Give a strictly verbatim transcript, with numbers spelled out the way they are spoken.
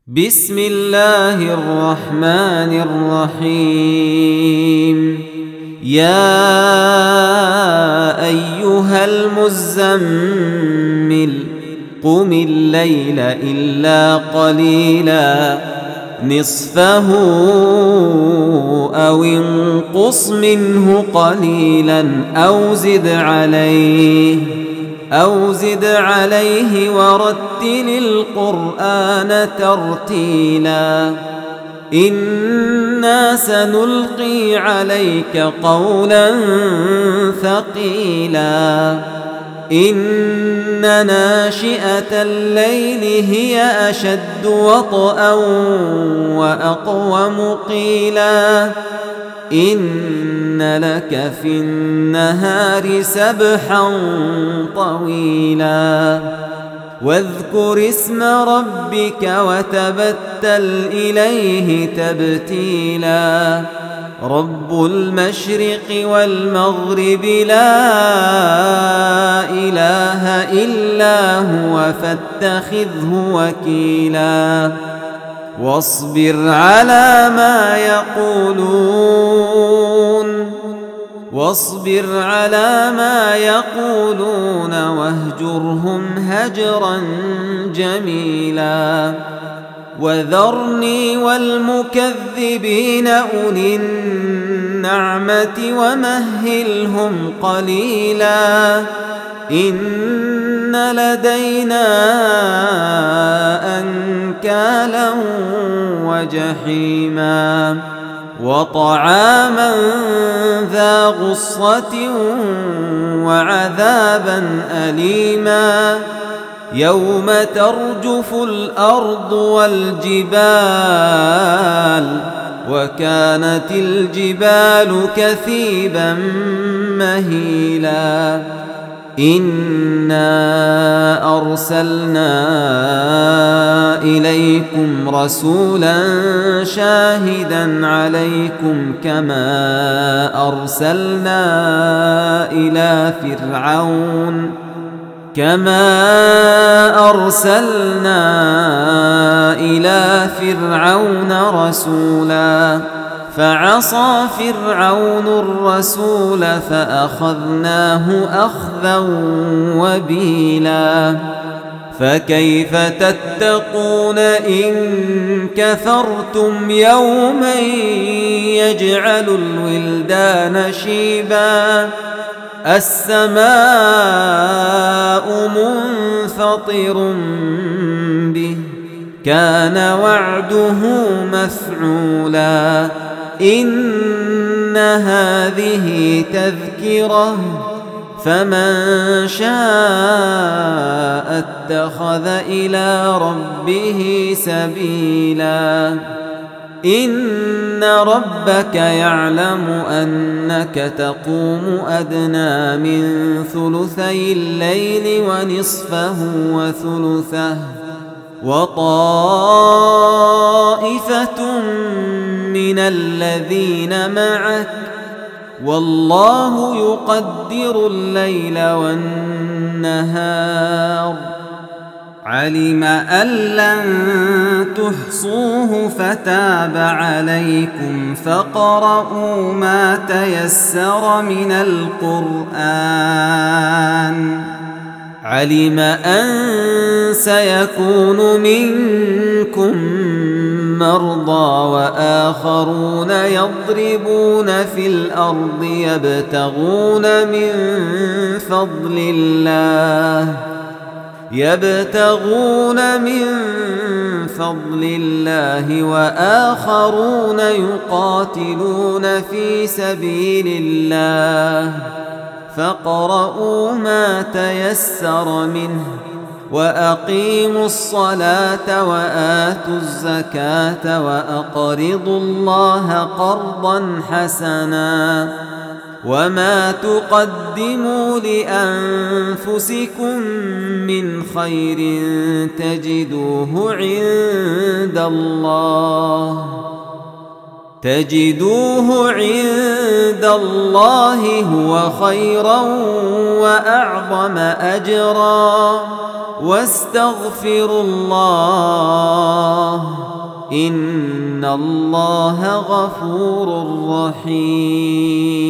بسم الله الرحمن الرحيم. يا أيها المزمل قم الليل إلا قليلا نصفه أو انقص منه قليلا أو زد عليه أو زد عليه ورتل القرآن ترتيلا إنا سنلقي عليك قولا ثقيلا إن ناشئة الليل هي أشد وطئا وأقوم قيلا إن لك في النهار سبحا طويلا واذكر اسم ربك وتبتل إليه تبتيلا رب المشرق والمغرب لا إله إلا هو فاتخذه وكيلا واصبر على ما يقولون واصبر على ما يقولون واهجرهم هجرا جميلا وذرني والمكذبين أولي النعمة ومهلهم قليلا إن لدينا أنكالا وجحيما وطعاما ذا غصة وعذابا أليما يوم ترجف الأرض والجبال وكانت الجبال كثيبا مهيلا إنا أرسلنا إليكم رسولا شاهدا عليكم كما أرسلنا إلى فرعون كما أرسلنا إلى فرعون رسولا فعصى فرعون الرسول فأخذناه أخذا وبيلا فكيف تتقون إن كفرتم يوما يجعل الولدان شيبا السماء منفطر به كان وعده مفعولا إن هذه تذكرة فمن شاء اتخذ إلى ربه سبيلا إن ربك يعلم أنك تقوم أدنى من ثلثي الليل ونصفه وثلثه وطائفة من الذين معك والله يقدر الليل والنهار علم أن لن تحصوه فتاب عليكم فاقرؤوا ما تيسر من القرآن علم أن سيكون منكم مرضى وآخرون يضربون في الأرض يبتغون من فضل الله يبتغون من فضل الله وآخرون يقاتلون في سبيل الله فاقرؤوا ما تيسر منه وأقيموا الصلاة وآتوا الزكاة وأقرضوا الله قرضا حسنا وما تقدموا لأنفسكم من خير تجدوه عند الله تجدوه عند الله هو خيرا وأعظم أجرا واستغفروا الله إن الله غفور رحيم.